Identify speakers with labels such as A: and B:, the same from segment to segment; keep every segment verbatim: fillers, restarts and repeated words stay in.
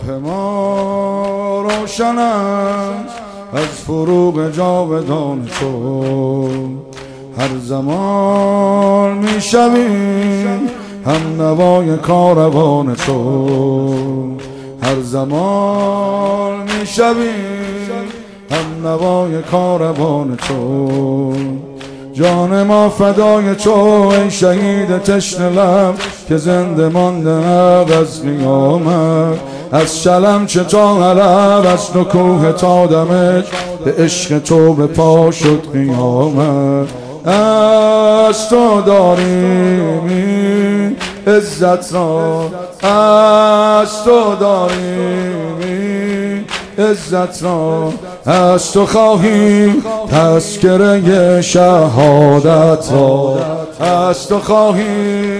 A: راه ما روشن است از فروغ جاودان تو. هر زمان میشویم هم نوای کاروان تو. هر زمان میشویم هم نوای کاروان تو. جان ما فدای تو ای شهید تشنه لب که زنده مانده از قیامت. از شلم چه تا حلب از نکوه تا دمشق به عشق تو به پا شد قیامت. از تو داریم این عزت را، از تو داریم این عزت را. از تو خواهیم تذکره شهادت را، از تو خواهیم.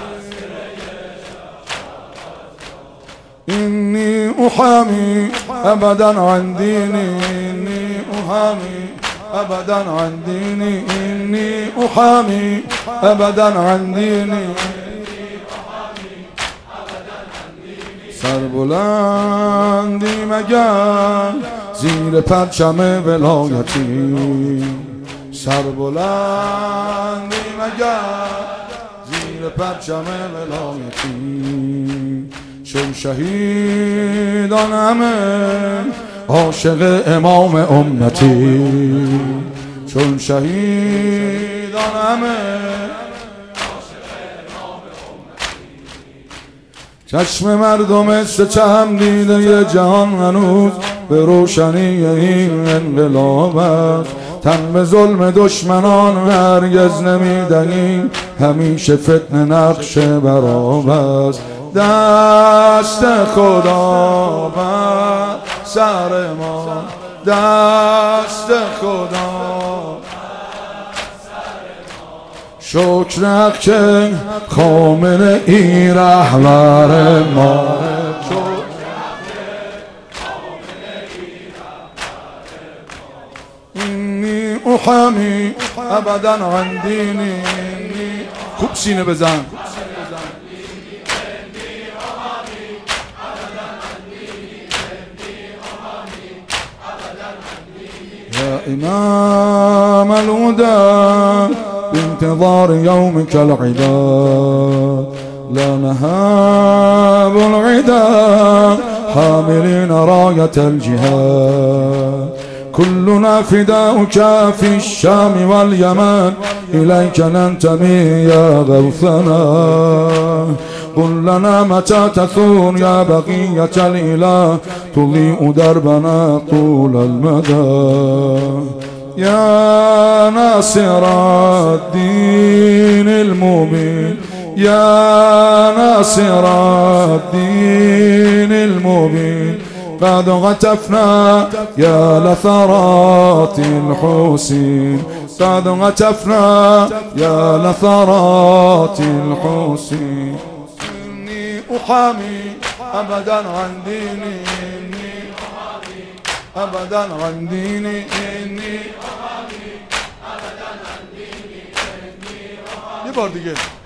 A: اینی احامی ابدا عن دینی، اینی احامی ابدا عن دینی، اینی احامی ابدا عن دینی. سربلندی مگر زیر پرچم ولایتی، سربلندی مگر زیر پرچم ولایتی. چون شهیدان همه عاشق امام امتی، چون شهیدان همه عاشق امام امتی. چشم مردم است چهم دیده ی جهان هنوز به روشنی این انقلاب است. تن به ظلم دشمنان هرگز نمیدهیم، همیشه فتنه نقش براب است. دست خدا بر سر ما، دست خدا شکر حق که خامنه ای رهبر ما. اینی احامی ابدا عن دینی. خوب سینه بزن. يا إمام الهدى بانتظار يومك العدا، لا نهاب العدا حاملين راية الجهاد. كلنا فداؤك في الشام واليمن، إليك ننتمي يا غوثنا. قل لنا متى تثور يا بقية الإله، تضيء دربنا طول المدى. يا ناصر الدين المبين، يا ناصر الدين المبين. قد غتفنا يا لثرات الحسين، قد غتفنا يا لثرات الحسين. إني أحامي أبدا عن ديني، إني أحامي أبدا عن ديني، إني أحامي أبدا عن ديني. یه بار دیگه